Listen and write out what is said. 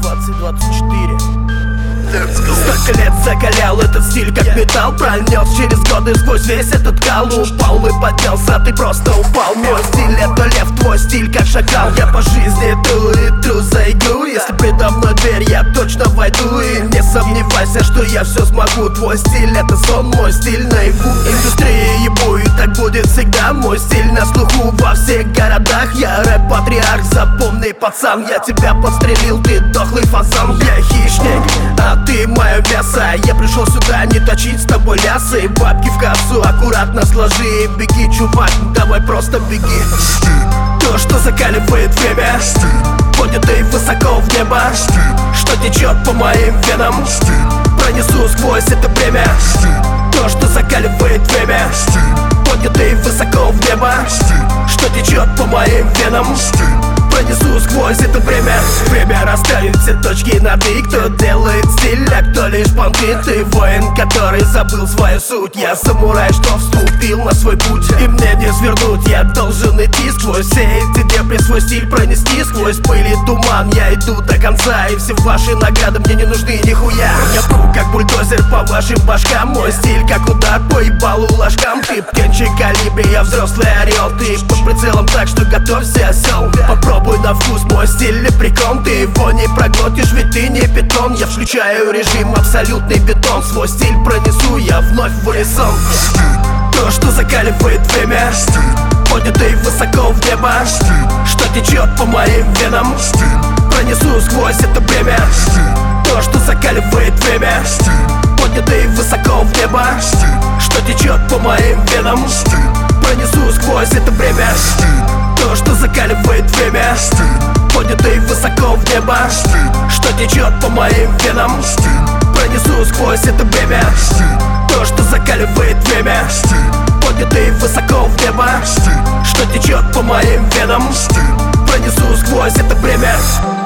2024. Столько лет закалял этот стиль, как металл. Пронес через годы сквозь весь этот кал. Упал и поднялся, ты просто упал. Мой стиль это лев, твой стиль как шакал. Я по жизни тру за игру. Если предо мной дверь, я точно войду. И не сомневайся, что я все смогу. Твой стиль это сон, мой стиль наяву. Индустрия ебу, и так будет всегда. Мой стиль на слуху во всех городах. Я рэп-патриарх, запомни, пацан. Я тебя подстрелил, ты дохлый фазан. Я хищник, а ты мое мясо. Я пришел сюда не точить с тобой лясы. Бабки в кассу аккуратно сложи. Беги, чувак, давай просто беги. То, что закаливает время, поднятый высоко в небо, что течет по моим венам, пронесу сквозь это время. То, что закаливает время, поднятый высоко в небо, что течет по моим венам, пронесу сквозь это время. Время расставит все точки над «и». Кто делает стиль, а кто лишь понты. Ты воин, который забыл свою суть. Я самурай, что вступил на свой путь, и мне не свернуть. Я должен идти сквозь все эти дебри, свой стиль пронести сквозь пыль и туман. Я иду до конца, и все ваши награды мне не нужны нихуя. Я пру как бульдозер по вашим башкам. Мой стиль как удар по ебалу ложкам. Ты птенчий калибри, я взрослый орел. Ты под прицелом, так что готовься, осел. Попробуй на вкус мой стиль лепрекон. Ты его не проглотишь, ведь ты не бетон. Я включаю режим абсолютный бетон. Свой стиль пронесу я вновь в унисон. То, что закаливает время, поднятый высоко в небо, что течет по моим венам, пронесу сквозь это время. То, что закаливает время, поднятый высоко в небо, что течет по моим венам, пронесу сквозь это время. То, что закаливает время, поднятый высоко в небо, что течет по моим венам, пронесу сквозь это время. То, что закаливает время, поднятый высоко в небо, что течет по моим венам, пронесу сквозь это время.